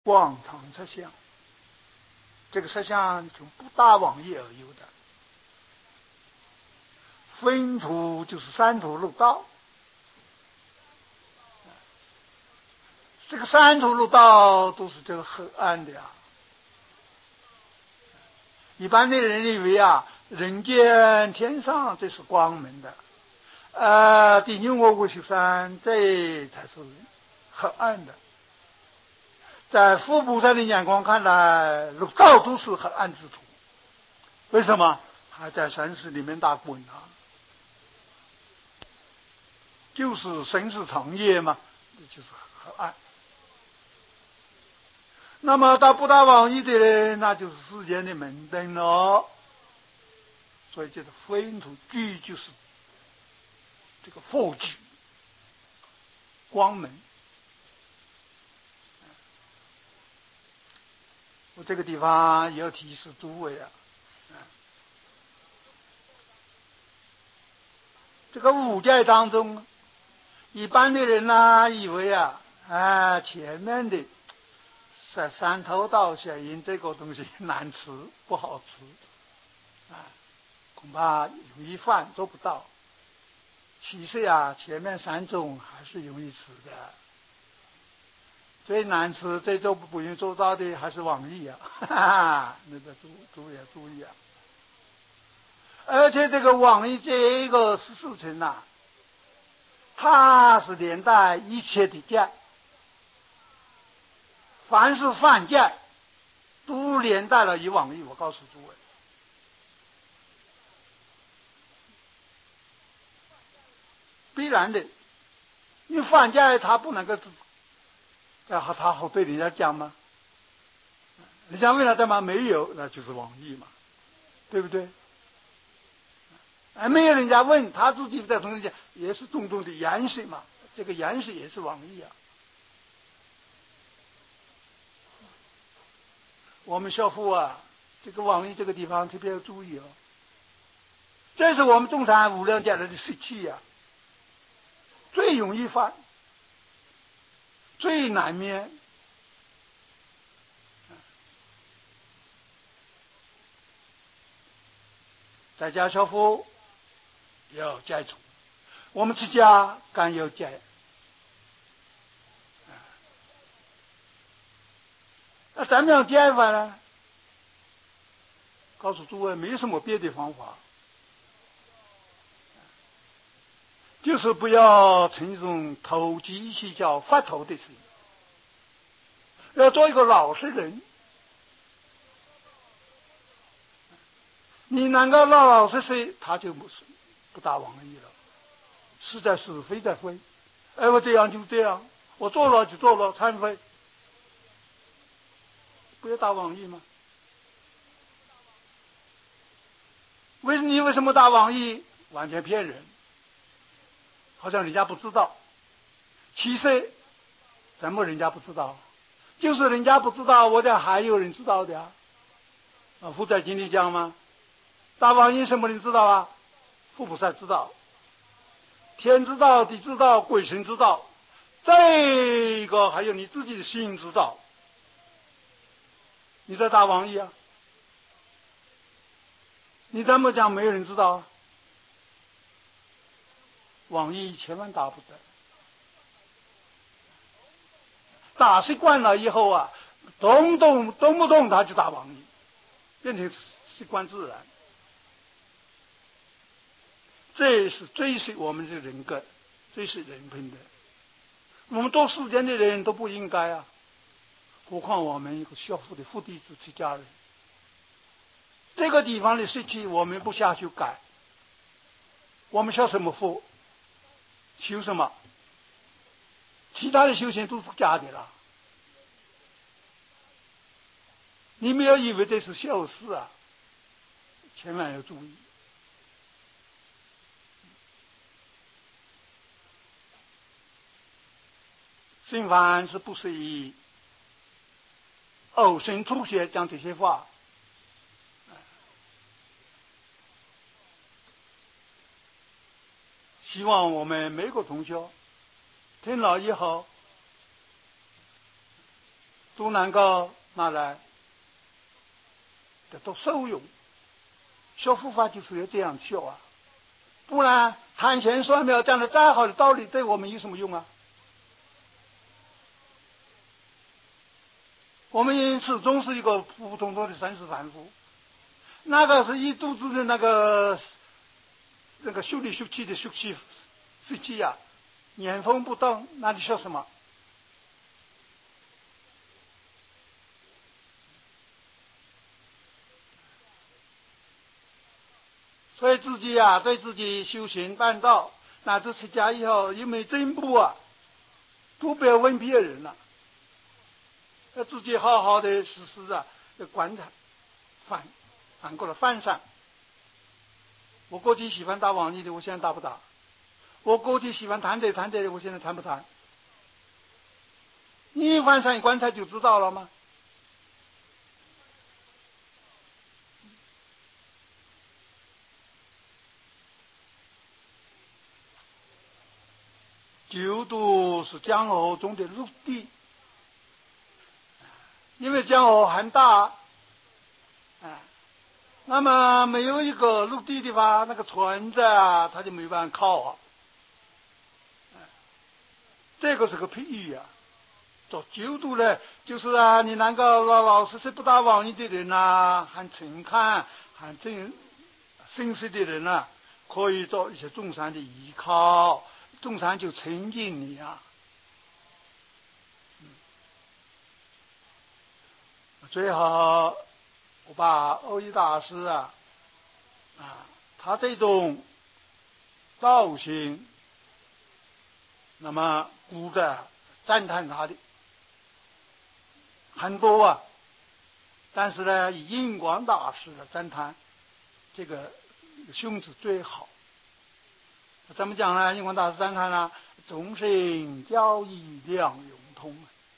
广场实相，这个实相从不大往义而有的。分途就是三途六道，这个三途六道都是这个黑暗的呀。一般的人以为啊，人间天上这是光明的，地狱恶鬼修善这才是黑暗的。在佛菩萨的眼光看来，六道都是黑暗之处。为什么？还在生死里面打滚啊，就是生死长夜嘛，就是黑暗。那么到不大往义的人，那就是世间的明灯了。所以这个分途具就是这个佛具光明。我这个地方也要提示诸位啊，这个五戒当中，一般的人呢以为前面的三头道显因这个东西难吃不好吃恐怕容易犯做不到。其实前面三种还是容易吃的，最难吃最做不容易做到的还是往义那个诸位要注意啊。而且这个往义这个事情它是连带一切的戒，凡是犯戒都连带了以往义。我告诉诸位，必然的，因为犯戒他不能够他好对人家讲吗？人家问他干嘛没有，那就是往义嘛，对不对？没有人家问他自己在同时讲，也是种种的盐水嘛，这个盐水也是往义啊。我们学佛这个往义这个地方特别要注意这是我们中产无量劫来的习气最容易犯，最难免。在家学佛要戒除，我们出家更要戒。那怎么样戒法呢？告诉诸位，没什么别的方法，就是不要成一种投机取巧发头的事，要做一个老实人。你能够老老实实，他就不大往义了，是在是非在非。我这样就这样，我做了就做了，忏悔，不要大往义吗？你为什么大往义？完全骗人，好像人家不知道。其实怎么人家不知道？就是人家不知道，我讲还有人知道的佛在经里讲吗？大往义什么人知道啊？佛菩萨知道，天知道，地知道，鬼神知道，再一个还有你自己的心知道。你在大往义你怎么讲没有人知道往义千万打不得，打习惯了以后动不动他就打往义，变成习惯自然。这是最是我们的人格，最是人品的。我们做世间的人都不应该何况我们一个学佛的佛弟子出家人。这个地方的事情我们不下去改，我们学什么佛？修什么？其他的修行都是假的了。你们要以为这是小事千万要注意。心凡是不是以呕心吐血讲这些话？希望我们每个同学听了以后都能够拿来得到受用。学佛法就是要这样学啊，不然谈钱算命讲的再好的道理，对我们有什么用啊？我们始终是一个普普通通的生死凡夫，那个是一肚子的那个秀里秀气的秀气呀，原封不动，那你说什么？所以自己啊，对自己修行办道，乃至出家以后有没有进步啊，都不要问别人了，要自己好好的实施啊，要观察，反过来反省。我过去喜欢打网易的，我现在打不打？我过去喜欢谈的，我现在谈不谈？你反省观察就知道了吗？九度是江河中的陆地，因为江河很大，那么没有一个陆地的话，那个船子啊，它就没办法靠啊。这个是个譬喻啊。做九度呢，就是啊，你能够老老实实不打网易的人啊，很诚恳、很真实的人啊，可以做一些众生的依靠，众生就亲近你啊。最后我把欧一大师啊，他这种道行，那么古的赞叹他的很多啊，但是呢，以印光大师的赞叹这个兄子最好。怎么讲呢？印光大师赞叹呢，众生交易两融通，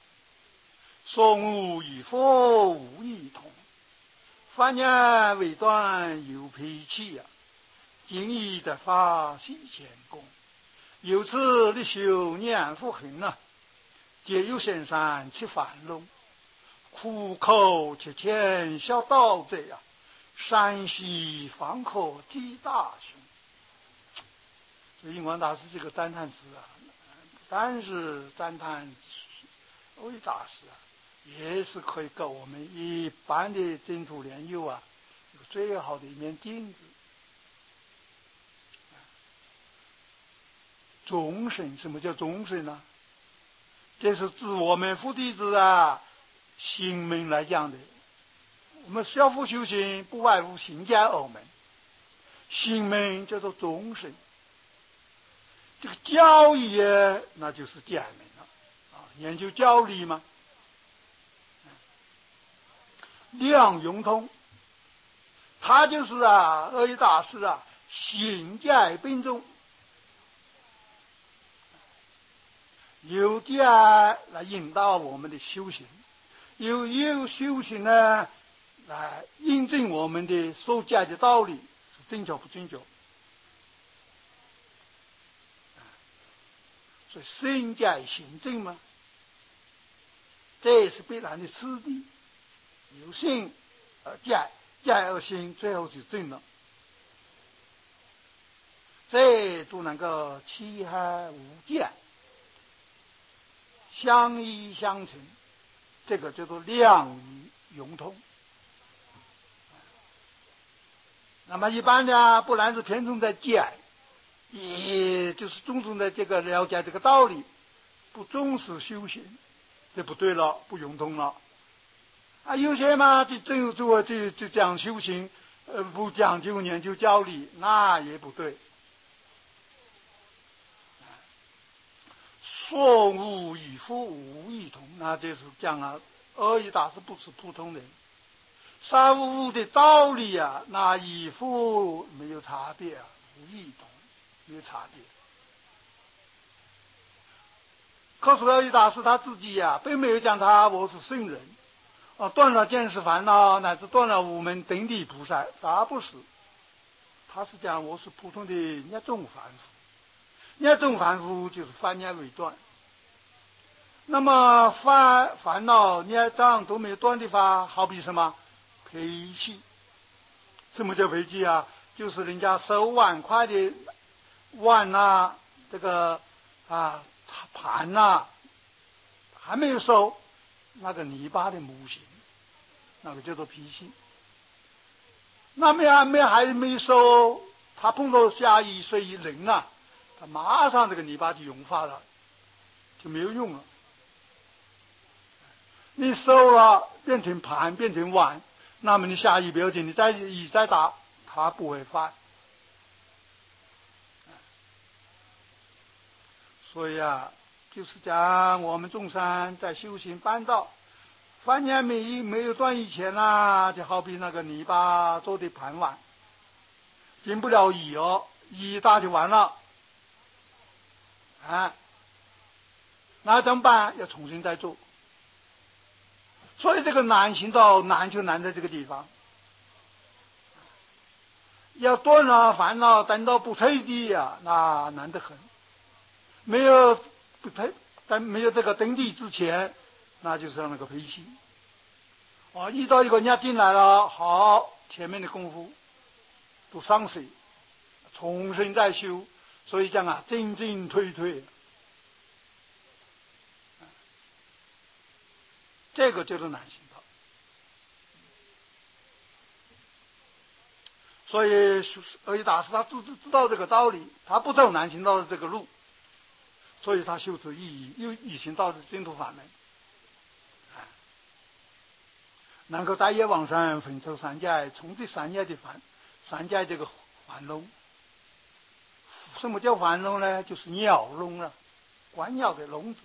宋无与佛无异同，凡年为断有脾气啊，今义的法喜前功，由此立修念佛行啊，皆有先生其繁隆，苦口且浅小道者啊，山西方可体大雄。所以印光大师这个赞叹词啊，不但是赞叹欧一大师啊，也是可以给我们一般的净土莲友啊，一个最好的一面镜子。众生，什么叫众生呢？这是指我们佛弟子啊，行门来讲的。我们小佛修行不外乎行家二门，行门叫做众生。这个教义那就是解门了啊，研究教理嘛。两融通，他就是啊，二一大师啊，行解并重，由解来引导我们的修行，由修行呢来印证我们的所解的道理是正确不正确。所以身解行证嘛，这也是必然的次第。由心而解，解而行，最后就正了。这都能够气海无间，相依相成，这个叫做两仪融通。那么一般的不然是偏重在解，也就是注重在这个了解这个道理，不重视修行，这不对了，不融通了。啊，有些嘛，就讲修行，不讲究研究教理，那也不对。说无与佛无异同，那就是讲啊，二一大师不是普通人。三无的道理啊，那与佛没有差别啊，无异同，没有差别。可是二一大师他自己呀，并没有讲我是圣人。断了见识烦恼，乃至断了五门等地菩萨，他不是。他是讲我是普通的一种凡夫，一种凡夫就是凡念为断。 那么烦恼孽障都没有断的话，好比什么脾气？什么叫脾气啊？就是人家收碗筷的碗呐，这个盘呐，还没有收那个泥巴的模型，那个叫做脾气。那还没收，他碰到下雨水一淋啊，他马上这个泥巴就融化了，就没有用了。你收了变成盘变成碗，那么你下雨不要紧，你雨再大它不会坏。所以啊，就是讲我们众生在修行办道，凡年没有断以前啊，就好比那个泥巴做的盘碗，经不了雨哦，雨大就完了啊，那怎么办？要重新再做。所以这个难行道难就难在这个地方，要断了烦恼，等到不退地呀，那难得很。没有不退，但没有这个登地之前，那就是那个脾气。遇到一个人家进来了，好，前面的功夫都伤水，重新再修，所以讲啊，进进退退，这个就是难行道。所以而且大师他知道这个道理，他不走难行道的这个路，所以他修持易行道的净土法门，能够带业往生，分出三界，从这三界的三界这个繁荣。什么叫繁荣呢？就是鸟笼了，观鸟的笼子。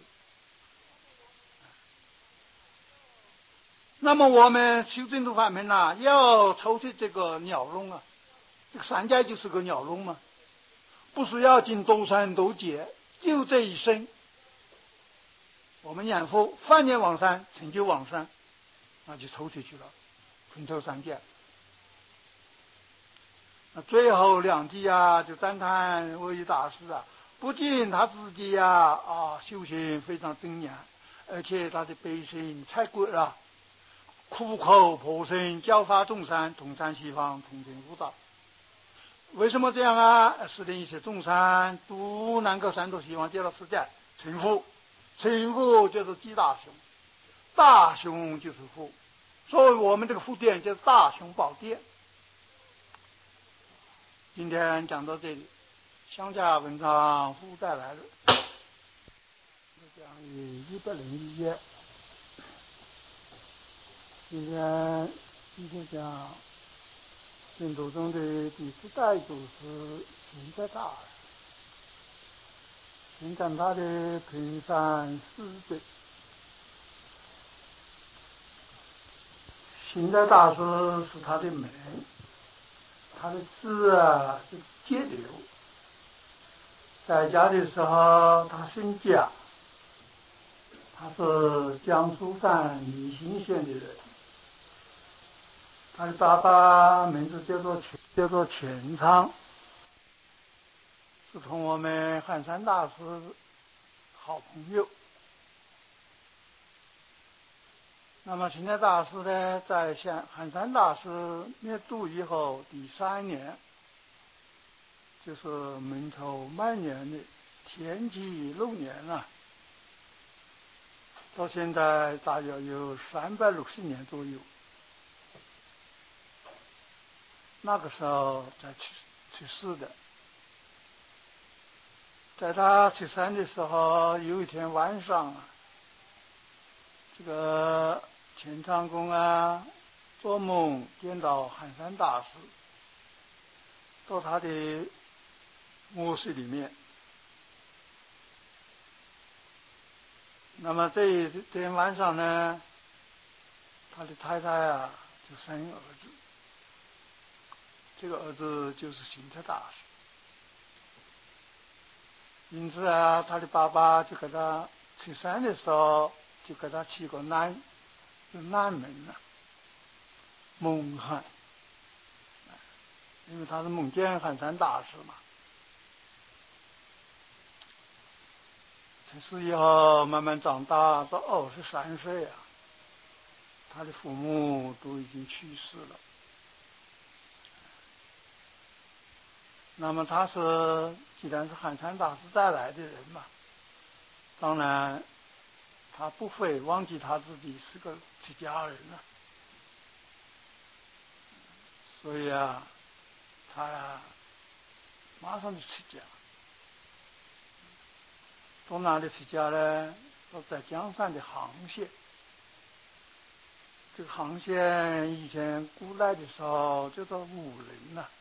那么我们修净土法门呐，要抽出这个鸟笼啊，这个三界就是个鸟笼嘛，不是要尽多生多劫，就这一生，我们养父梵念往生，成就往生，那就抽出去了，分抽三界。那最后两句啊，就赞叹慧宇大师啊，不仅他自己修行非常精良，而且他的悲心太贵了，苦口婆心教化众生，东山西方同证悟道。为什么这样啊？使得一切众生都能够三途西方极乐世界成佛。成佛就是积大雄，大雄就是佛，所以我们这个佛殿就是大雄宝殿。今天讲到这里，乡下文章附带来了，讲101页。今天讲净土中的第4代祖师行者大师，先讲他的平山四罪。行者大师是他的名，他的字啊是节流。在家的时候他姓贾，他是江苏省宜兴县的人。他的爸爸名字叫做钱昌，是同我们汉山大师好朋友。那么行者大师呢，在汉山大师灭度以后第3年，就是明朝末年的天启6年了，到现在大约有360年左右。那个时候才去世的。在他去世的时候，有一天晚上啊，这个钱昌公啊做梦见到汉山大师到他的卧室里面。那么这天晚上呢，他的太太啊就生儿子，这个儿子就是行者大师。因此啊，他的爸爸就给他出生的时候就给他起个男名了，蒙汉，因为他是梦见汉山大师嘛。 从此以后慢慢长大，到23岁啊，他的父母都已经去世了。那么他既然是汉禅大师带来的人嘛，当然他不会忘记他自己是个出家人了。所以啊，他马上就出家。到哪里出家呢？都在江山的杭县。这个杭县以前古代的时候叫做武陵呐。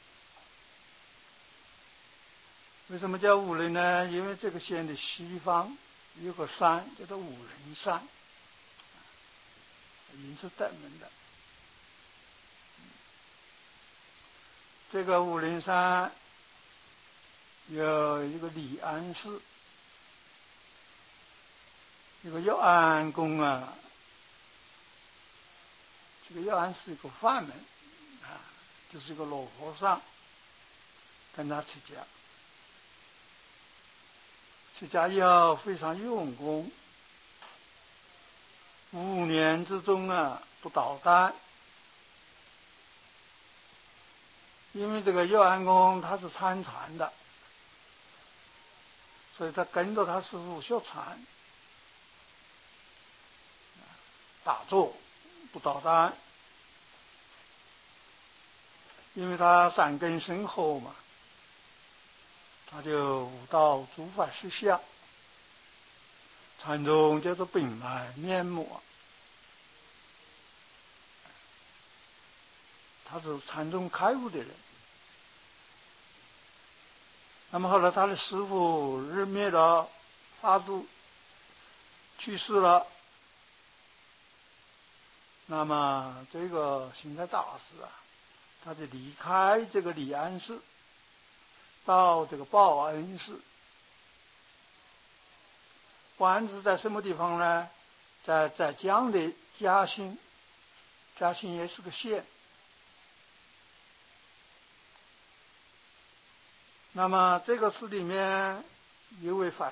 为什么叫武陵呢？因为这个县的西方有个山叫做武陵山，云是带门的。这个武陵山有一个李安寺，这个药安公啊，这个药安是一个梵门啊，就是一个老和尚跟他出家。出家以后非常用功，5年之中啊不倒单。因为这个药安公他是参禅的，所以他跟着他师父学禅，打坐不倒单。因为他善根深厚嘛，他就悟到诸法实相，禅宗叫做本来面目。他是禅宗开悟的人。那么后来他的师父日灭了法度，去世了。那么这个行在大师啊，他就离开这个李安寺，到这个报恩寺。报恩寺在什么地方呢？在江的嘉兴，嘉兴也是个县。那么这个寺里面有位法师，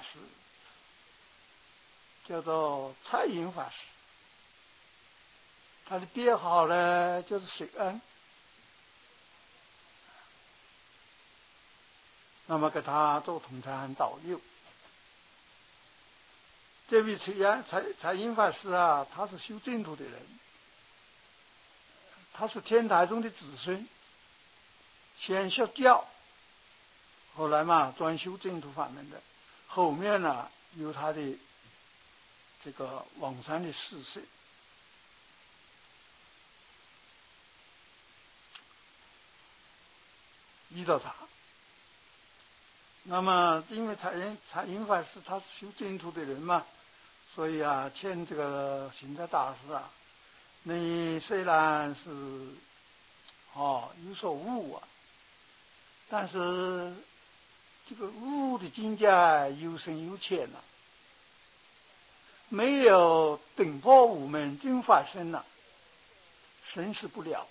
叫做蔡英法师，他的别号呢就是水恩。那么给他做同参导游。这位蔡英法师啊，他是修净土的人，他是天台宗的子孙，先学教，后来嘛专修净土法门的。后面呢有他的这个往生的事迹。遇到他，那么因为蔡英法师他是修净土的人嘛，所以啊劝这个行者大师啊，你虽然是有所悟啊，但是这个悟的境界有深有浅呐，没有顶破五门真法身呐，生死不了。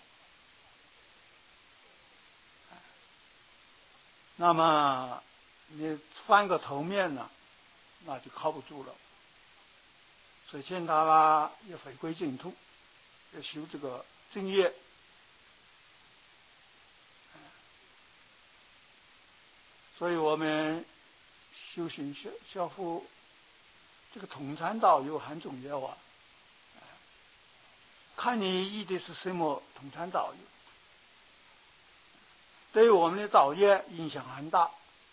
那么你翻个头面呢，那就靠不住了。所以劝他啦，要回归净土，要修这个正业。所以我们修行学佛，这个同参导游很重要啊。看你依的是什么同参导游，对我们的导业影响很大。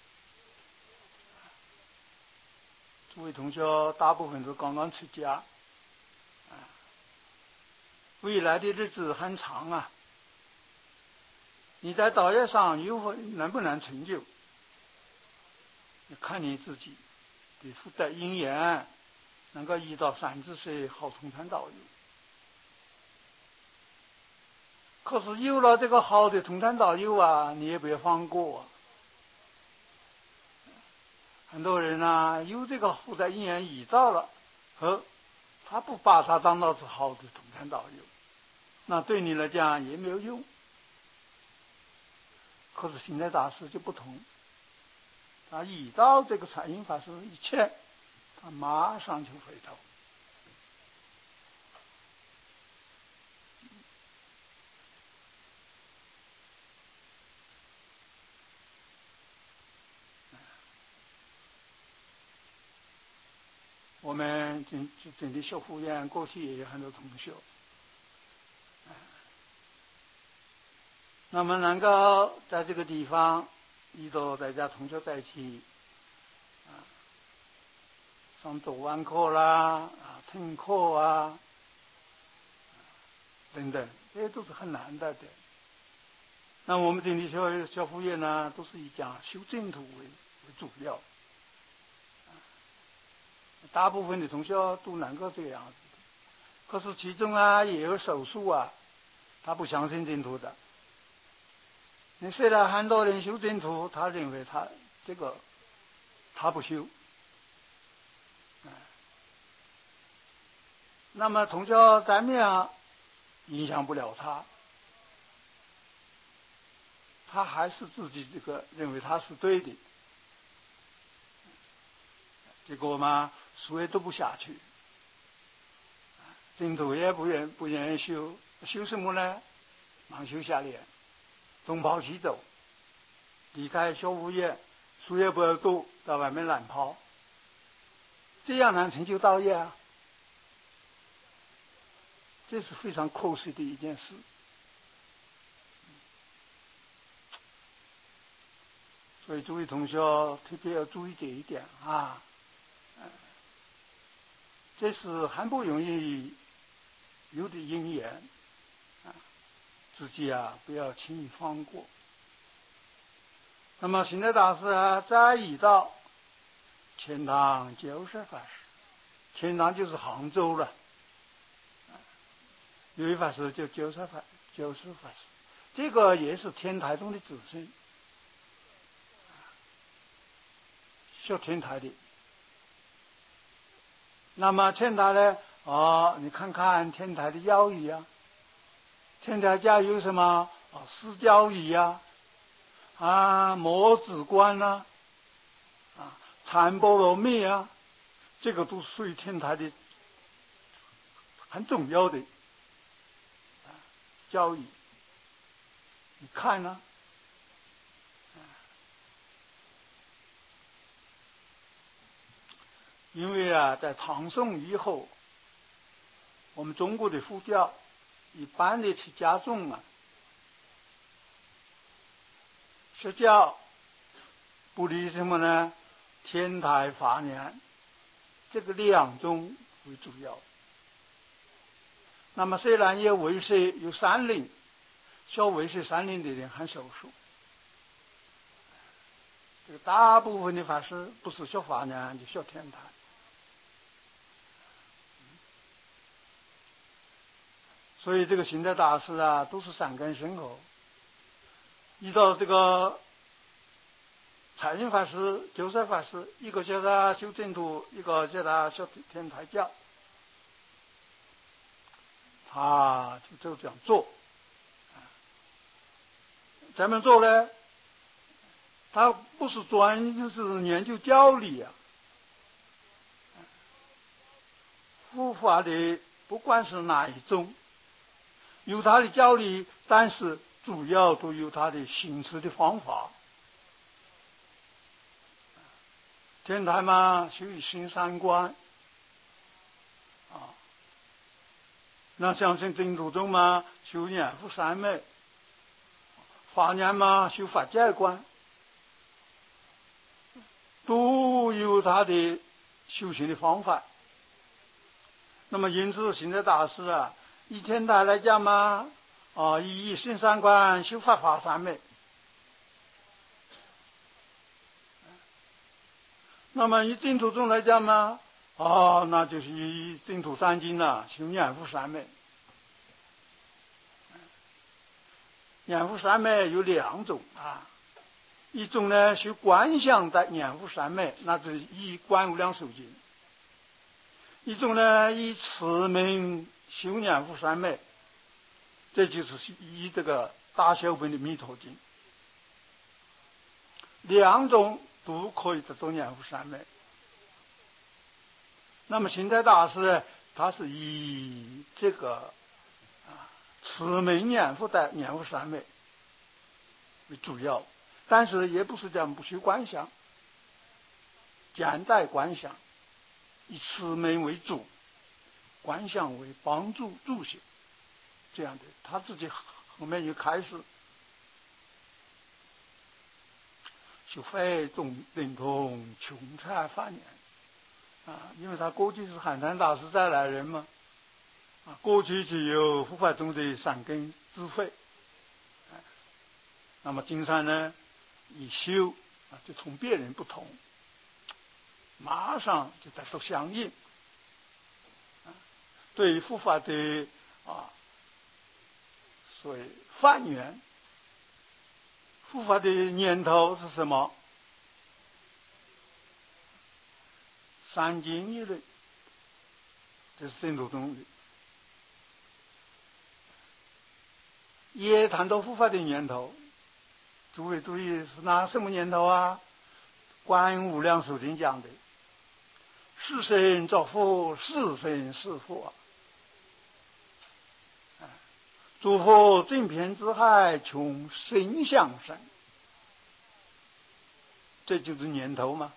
诸位同学大部分都刚刚出家，未来的日子很长啊。你在导业上能不能成就，看你自己的福德因缘，能够遇到30岁好同参导游。可是有了这个好的同参导游啊，你也不要放过啊。很多人啊，有这个福德因缘遇到了，他不把他当到是好的同参导游，那对你来讲也没有用。可是行者大师就不同，他遇到这个禅音法师一切， 他马上就回头。我们整理修复院过去也有很多同学，那么能够在这个地方遇到大家同学在一起，上读完课啦，听课啊，等等，这些都是很难得的。那我们整理修复院呢，都是以讲修净土为主要。大部分的同学都能够这个样子，可是其中也有少数他不相信净土的。你虽然很多人修净土，他认为他不修。那么同学在面影响不了他，他还是自己认为他是对的，结果嘛，书也读不下去，净土也不愿意修，修什么呢？盲修瞎练，东跑西走，离开修复院，书也不要读，到外面乱跑，这样能成就道业啊？这是非常可惜的一件事。所以诸位同学特别要注意这一点啊。这是很不容易有的因缘自己不要轻易放过。那么现在大师再移到钱塘九舍法师，钱塘就是杭州了，有一法师叫九舍法师，这个也是天台宗的子孙，学天台的。那么天台呢？你看看天台的教义天台教有什么四教义摩子观禅波罗蜜这个都属于天台的很重要的教义。你看呢？因为在唐宋以后，我们中国的佛教一般的去加重佛教不离什么呢？天台法然这个两种为主要。那么虽然也唯识有三领，学唯识三领的人很少数，这个大部分的法师不是学法然就学天台。所以这个行者大师都是三根深厚。遇到这个财经法师、九舍法师，一个叫他修净土，一个叫他修天台教，他就这样做。怎么做呢？他不是是研究教理佛法的不管是哪一种，有他的教理，但是主要都有他的行持的方法。天台嘛，修行三观那像净土宗嘛，修念佛三昧；法然嘛，修法界观，都有他的修行的方法。那么因此现在大师以天台来讲嘛，以行三观修法三昧。那么以净土宗来讲嘛，那就是以净土三经修念佛三昧。念佛三昧有两种一种呢修观想的念佛三昧，那就是以观无量寿经；一种呢以持名修念佛三昧，这就是以这个大小本的弥陀经。两种都可以得到念佛三昧。 那么行者大师他是以这个持名念佛的念佛三昧为主要，但是也不是讲不去观想，简单观想，以持名为主，观想为帮助助行，这样的他自己后面就开始就非众灵通穷禅法眼因为他过去是寒山大师再来人嘛过去就有护法中的三根智慧那么金山呢一修就从别人不同，马上就得到相应对于护法的所谓泛缘，护法的念头是什么？三经一类，这是净土宗的。也谈到护法的念头，诸位注意是拿什么念头啊？观音无量寿经讲的，是身造佛，是身是佛诸佛正遍之海，穷身相生，这就是念头嘛。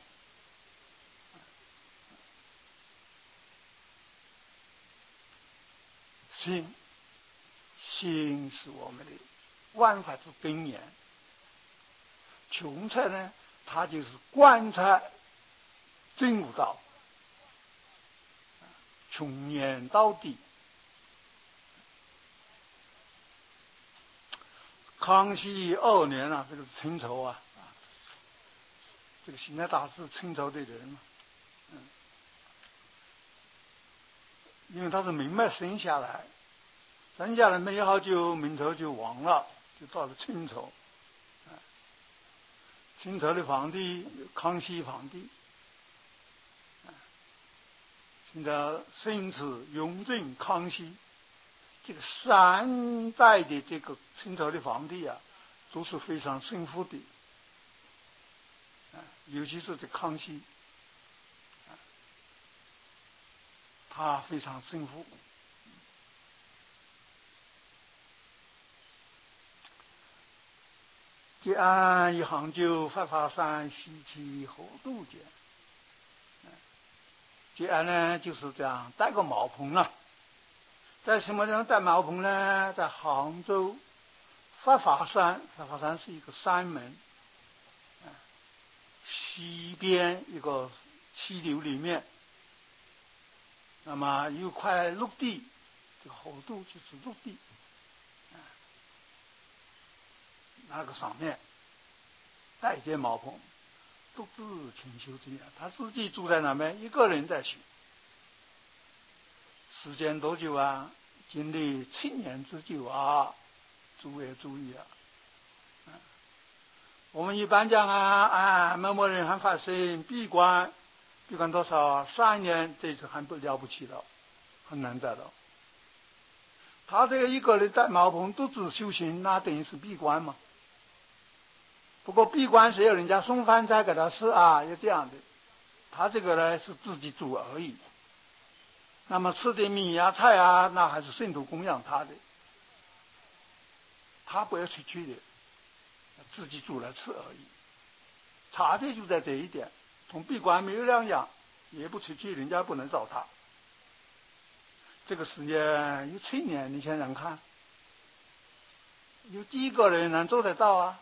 心是我们的万法之根源，穷禅呢，它就是观察真悟道，从念到底。康熙2年这个清朝这个行者大师清朝的人嘛，因为他是明脉生下来没好久，明朝就亡了，就到了清朝。清朝的皇帝康熙皇帝，现在辛毗、雍正、康熙，这个3代的这个清朝的皇帝都是非常幸福的，尤其是这康熙，他非常幸福。结案一行酒，发法山，西气何度间。结案呢，就是这样带个茅棚了。在什么地方带茅棚呢？在杭州发法山，发法山是一个山门，西边一个溪流里面，那么有块陆地，这个河渡就是陆地，那个上面带间茅棚，独自清修这样，他自己住在那边，一个人在修。时间多久啊？经历7年之久诸位注意我们一般讲某某人还发生闭关多少？3年，这次还不了不起了，很难得了。他这个一个人在茅棚独自修行，那等于是闭关嘛。不过闭关是要人家送饭菜给他吃有这样的。他这个呢是自己煮而已。那么吃点米菜那还是圣徒供养他的，他不要出去的，自己煮来吃而已。差别就在这一点，同闭关没有两样，也不出去，人家不能找他。这个时间有7年，你想想看，有几个人能做得到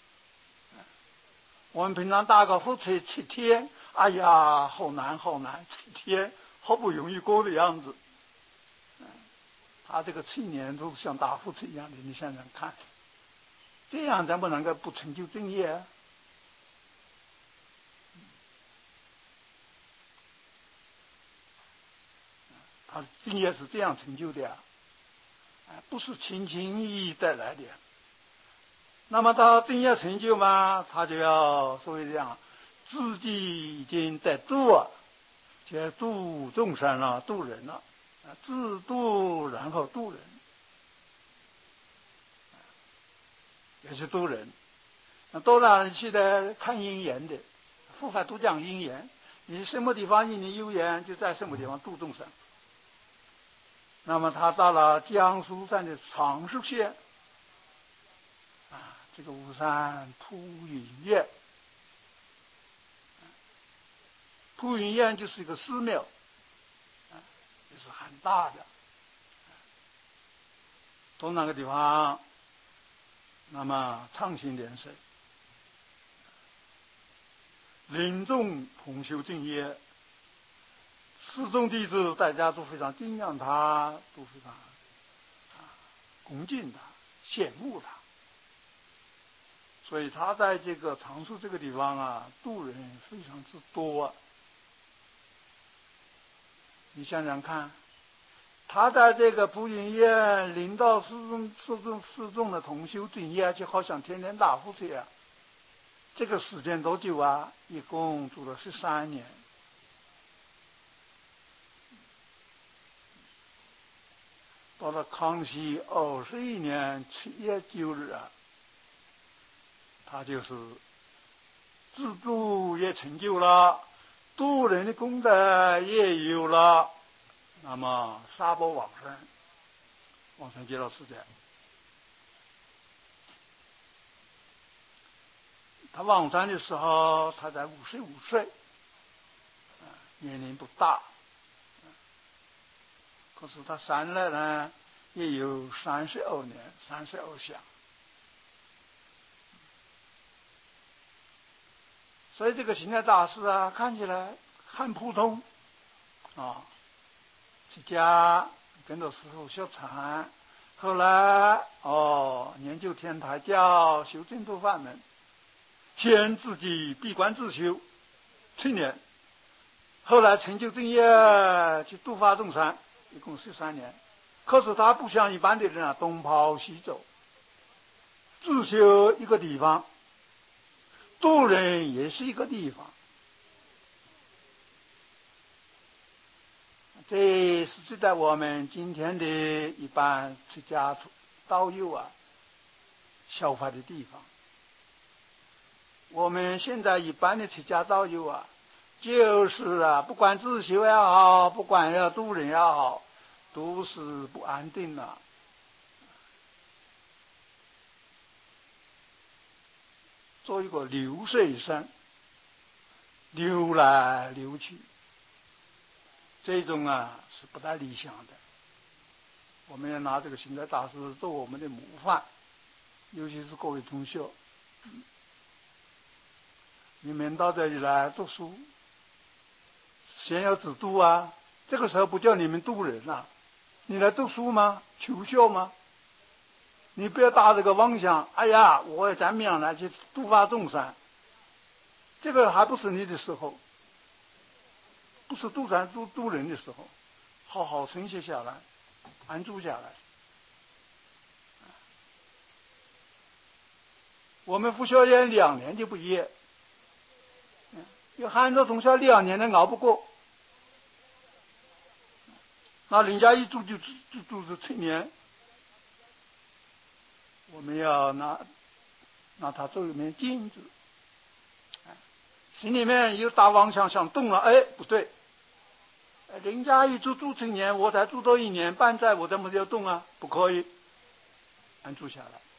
我们平常打个火车7天，哎呀，好难好难，7天好不容易过的样子。他这个7年都像打火车一样的，你想想看，这样咱不能够不成就正业他正业是这样成就的不是轻轻易易得来的。那么他正业成就嘛，他就要所谓这样，自己已经在度就要度众生了，度人了，自度然后度人，也是度人。那多大人去的看因缘的，佛法都讲因缘， 你什么地方一年有缘，就在什么地方度众生。那么他到了江苏省的常熟县，这个巫山蒲云院，蒲云院就是一个寺庙，也是很大的。从那个地方，那么畅行莲水，临终同修正业，寺中弟子大家都非常敬仰他，都非常恭敬他，羡慕他。所以他在这个常熟这个地方度人非常之多。你想想看，他在这个蒲云院领导寺众的同修正业，就好像天天大佛这样。这个时间多久啊？一共住了13年。到了康熙21年7月9日他就是自度也成就了，度人的功德也有了，那么沙钵往生极乐世界。他往生的时候，他才55岁，年龄不大，可是他生了呢，也有32年，32相。所以这个行者大师看起来很普通出家跟着师父学禅，后来研究天台教，修净土法门，先自己闭关自修7年，后来成就正业，去度化众生，一共13年。可是他不像一般的人东跑西走，自修一个地方，度人也是一个地方。这是值得我们今天的一般出家道友效法的地方。我们现在一般的出家道友就是不管自修也好，不管要度人也好，都是不安定的。做一个流水生，流来流去，这种是不太理想的。我们要拿这个行者大师做我们的模范，尤其是各位同学，你们到这里来读书，先要自度这个时候不叫你们度人你来读书吗？求学吗？你不要打这个妄想，哎呀，我怎么样来去度化众生，这个还不是你的时候，不是度人的时候，好好沉歇下来，安住下来。我们佛学院2年就毕业，有很多同学2年都熬不过，那人家一住就住7年。我们要拿它做一面镜子，心里面有大妄想想动了，不对，人家一住7年，我才住到1年半载，我怎么就动不可以，安住下来。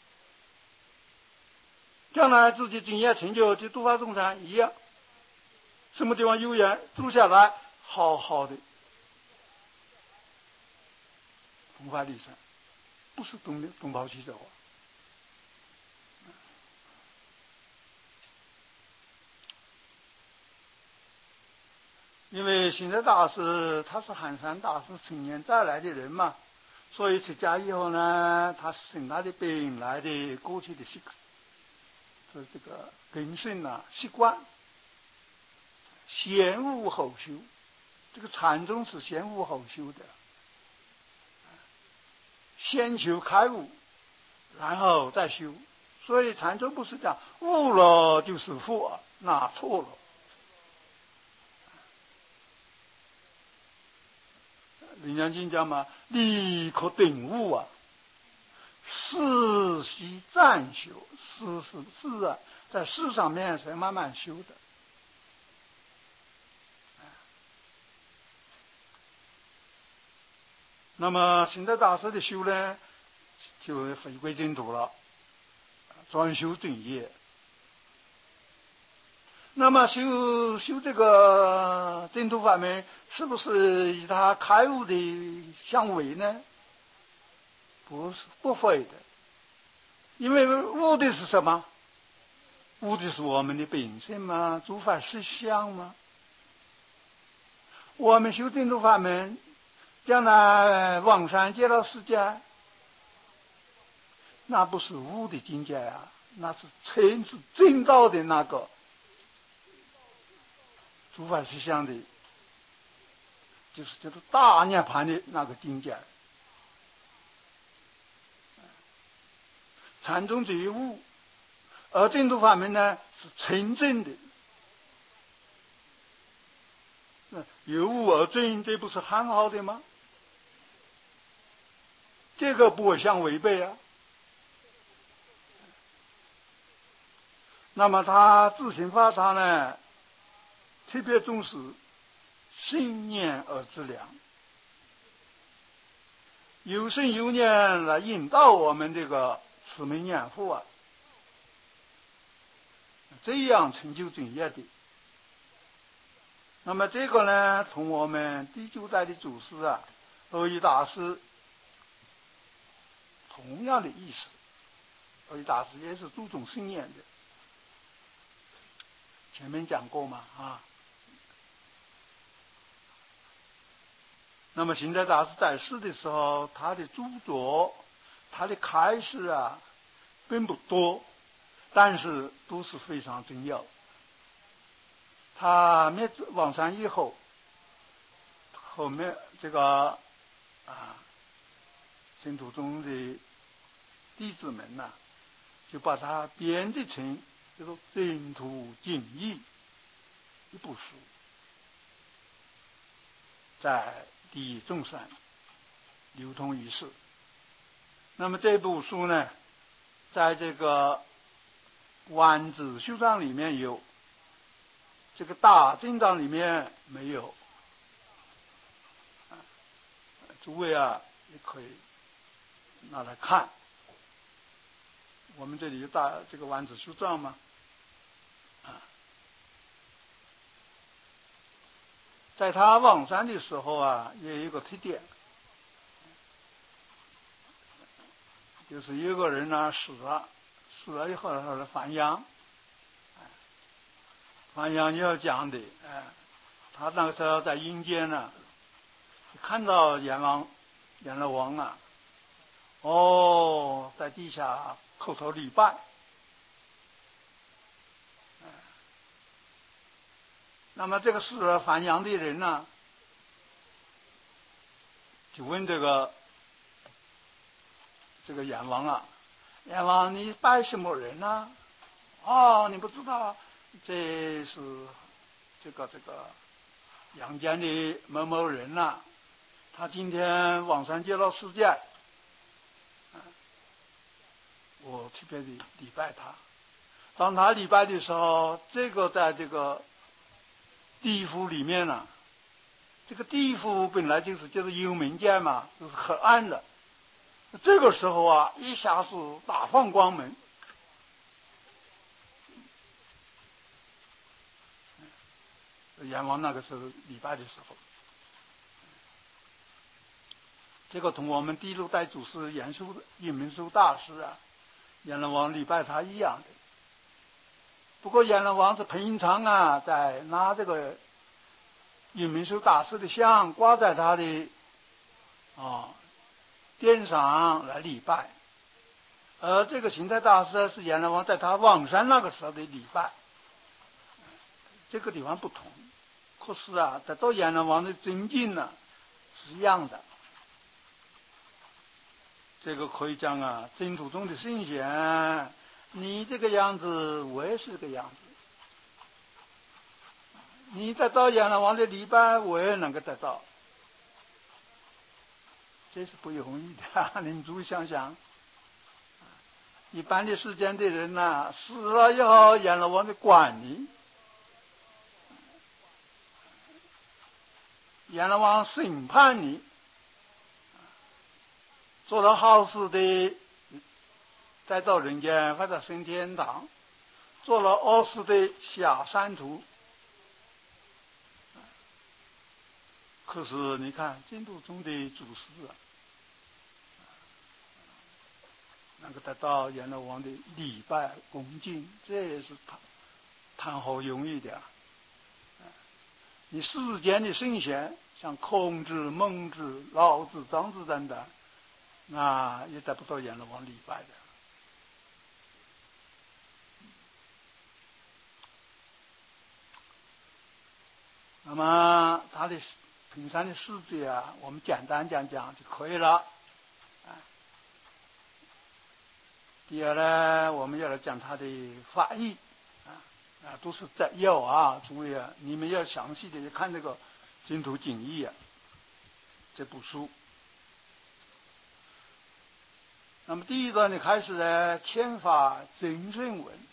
将来自己经验成就，就度化众生一样，什么地方有缘住下来，好好的弘法利生，不是东跑西走因为行者大师他是寒山大师成年再来的人嘛，所以出家以后呢，他生他的病来的过去的这个根性习惯，先悟后修。这个禅宗是先悟后修的，先求开悟，然后再修。所以禅宗不是讲悟了就是佛，那错了。楞严经讲嘛，理可顿悟事须暂修，事在事上面才慢慢修的。 那么现在大师的修呢，就回归净土了，专修正业。那么修这个净土法门，是不是以他开悟的相违呢？不会的，因为悟的是什么？悟的是我们的本性嘛，诸法实相嘛。我们修净土法门，将来往生极乐世界，那不是悟的境界啊，那是真是正道的那个诸法实相的，就是叫做大涅槃的那个境界。禅宗觉悟，而净土法门呢是纯正的，由悟而正，这不是很好的吗？这个不相违背啊。那么他自行发他呢，特别重视信念而治良，有信有念来引导我们这个持名念佛啊，这样成就正业的。那么这个呢，同我们第9代的祖师啊，蕅益大师同样的意思。蕅益大师也是注重信念的，前面讲过嘛啊。那么行者大师在世的时候，他的著作、他的开示啊，并不多，但是都是非常重要。他往生以后，后面这个净土宗的弟子们呐，就把它编辑成叫做《净土经义》一部书，在第一众山流通于世。那么这部书呢，在这个万字修章里面有，这个大经章里面没有。诸位啊，也可以拿来看。我们这里有这个万字修章嘛，在他往生的时候啊，也有一个特点，就是有个人呢死了以后他是梵阳，梵阳要讲的，他那个时候在阴间呢，看到阎罗王啊，在地下叩头礼拜，那么这个死了梵阳的人呢，就问这个阎王啊，阎王你拜什么人呢？你不知道，这是这个阳间的某某人呐，他今天往生极乐世界，我特别的礼拜他。当他礼拜的时候，这个在这个地府里面呢，这个地府本来就是幽冥界嘛，就是黑暗的。这个时候啊，一下子大放光明。阎王那个时候礼拜的时候，这个同我们第6代祖师印明书大师啊，阎罗王礼拜他一样的。不过阎罗王是平常啊，在拿这个印明书大师的像挂在他的殿上来礼拜，而这个行太大师是阎罗王在他往生那个时候的礼拜，这个地方不同。可是啊，得到阎罗王的尊敬呢，是一样的。这个可以讲啊，净土中的圣贤，你这个样子，我也是这个样子。你得到阎罗王的礼拜，我也能够得到，这是不容易的。你们注意想想，一般的世间的人呐，死了以后，阎罗王的管你。阎罗王审判你， 做了好事的再到人间或者升天堂，做了恶事的下三途。可是你看净土中的祖师啊，能够得到阎罗王的礼拜恭敬，这也是谈好容易的啊。你世间的圣贤，像孔子、孟子、老子、庄子等等，那也得不到阎罗王礼拜的。那么他的平常的事迹啊，我们简单讲讲就可以了。第二呢，我们要来讲他的法义都是摘要啊，诸位啊，你们要详细的看这个《净土锦义》啊这部书。那么第一段呢，开始呢，谦法真正文，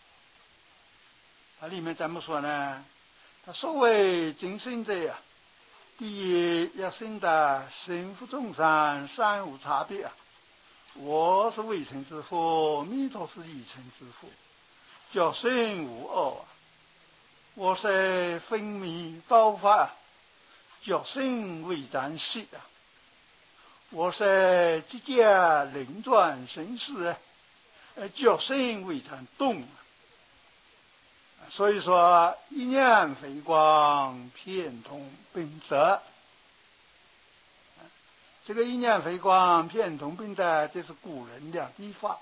它里面怎么说呢？他所谓真圣者啊，第一要生得身负众生，三无差别啊。我是未成之佛，弥陀是已成之佛，叫身无二啊。我是分明道法啊，叫身为暂息啊。我是即将轮转生死啊，叫身为常动啊。所以说一念回光，遍通本则。这个一念回光，遍通本则，这是古人两地法，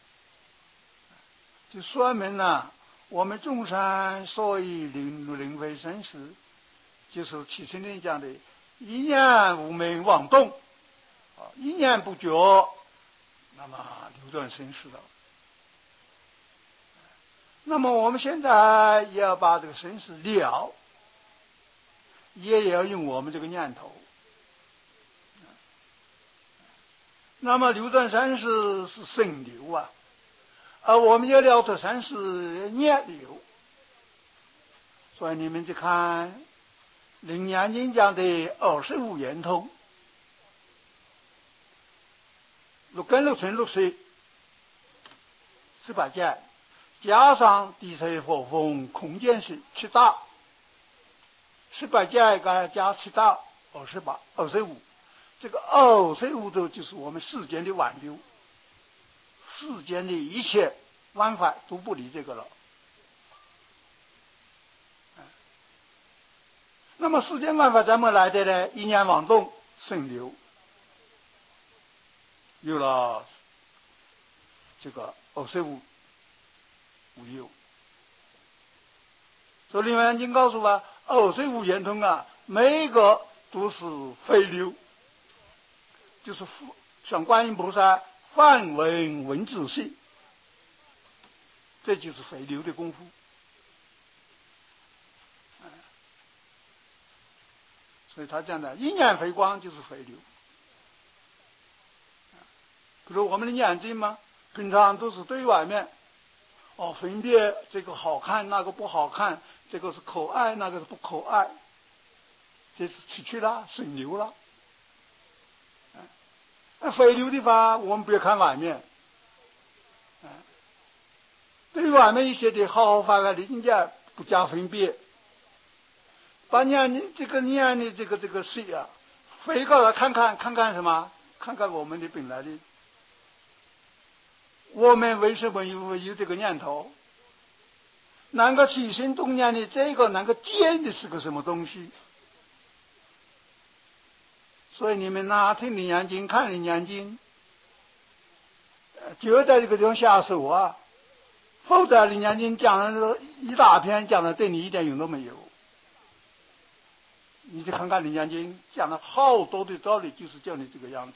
就说明了我们众生所以轮回生死，就是起心论讲的一念无明妄动一念不觉，那么流转生死了。那么我们现在也要把这个生死了，也要用我们这个念头。那么流转生死是生流啊，而我们要了脱生死念流。所以你们去看《楞严经》讲的25圆通，六根六尘六识18界，加上地水火风空间是7大，18界加7大25，这个25度就是我们世间的挽流，世间的一切万法都不离这个了。那么世间万法怎么来的呢？一念妄动生流，有了这个25无有。所以《楞严经》告诉我，25圆通啊，每一个都是非流，就是像观音菩萨梵文文字系，这就是非流的功夫。所以他讲的一念回光就是非流。比如我们的眼睛嘛，平常都是对外面分别这个好看那个不好看，这个是可爱那个是不可爱，这是出去了生流了。非流的话，我们不要看外面，对外面一些的好好坏坏的人家不加分别，把你这个这个水啊，飞过来看看什么？看看我们的本来的，我们为什么有这个念头？能够起心动念的这个能够见的是个什么东西？所以你们听《楞严经》看《楞严经》，就在这个地方下手啊，否则《楞严经》讲了一大篇，讲的对你一点用都没有。你就看看《楞严经》讲了好多的道理，就是叫你这个样子。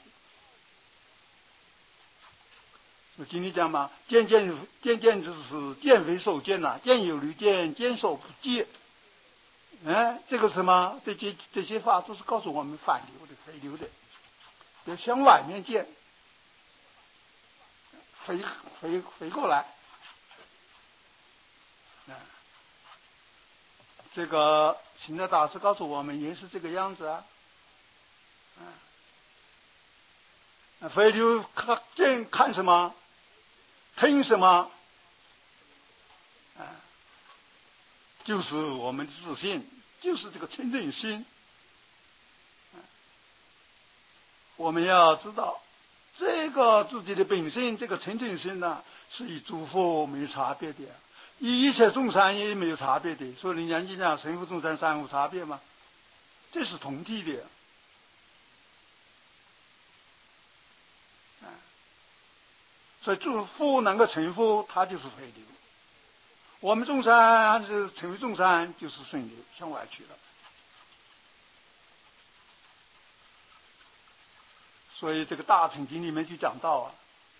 我今天讲嘛，见就是见非所见呐，见有离见，见所不见。这个什么？这些话都是告诉我们反流的、非流的，要向外面见，飞过来。这个行者大师告诉我们也是这个样子啊。 回流看什么？听什么？就是我们的自信，就是这个清净心。我们要知道，这个自己的本性，这个清净心呢，是与诸佛没有差别的，与一切众生也没有差别的。所以人家你讲成佛众生三无差别嘛，这是同体的。所以诸佛能够成佛，他就是回流；我们众生是成为众生，就是顺流向外去了。所以这个大乘经里面就讲到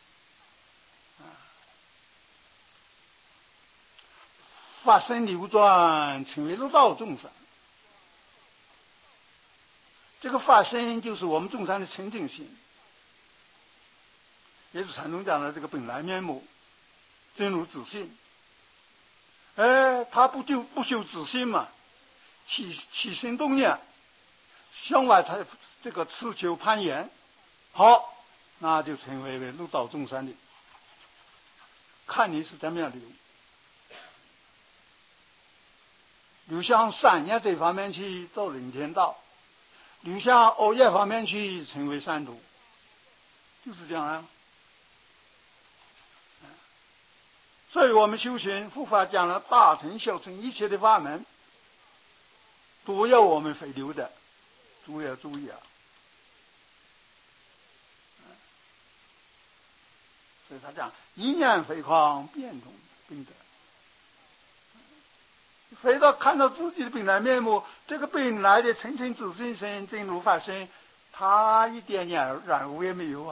法身流转，成为六道众生。这个法身就是我们众生的清净心，也是禅宗讲的这个本来面目，真如自性。他不修自性嘛，起心动念向外他这个持求攀岩，好，那就成为了六道众生的。看你是怎么样流，流向善业这方面去走人天道，流向恶业方面去成为三途，就是这样啊。所以我们修行佛法讲了大乘小乘一切的法门，都要我们回流的，都要注意啊。所以他讲一念回狂，变通并得，回到看到自己的本来面目，这个本来的澄清自性身真如法身，他一点点染污也没有啊。